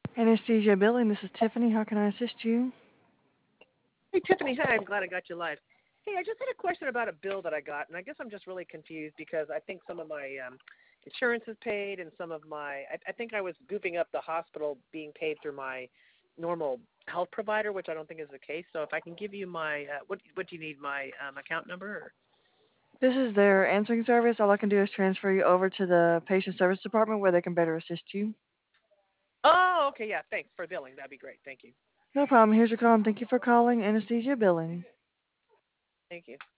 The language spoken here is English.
Anesthesia billing. This is Tiffany. How can I assist you? Hey, Tiffany. Hi. I'm glad I got you live. Hey, I just had a question about a bill that I got, and I guess I'm just really confused because I think some of my insurance is paid, and some of my I think I was goofing up the hospital being paid through my normal health provider, which I don't think is the case. So if I can give you my what do you need, my account number? Or? This is their answering service. All I can do is transfer you over to the patient service department where they can better assist you. Oh, okay. Yeah. Thanks for billing. That'd be great. Thank you. No problem. Here's your call, and thank you for calling Anesthesia billing. Thank you.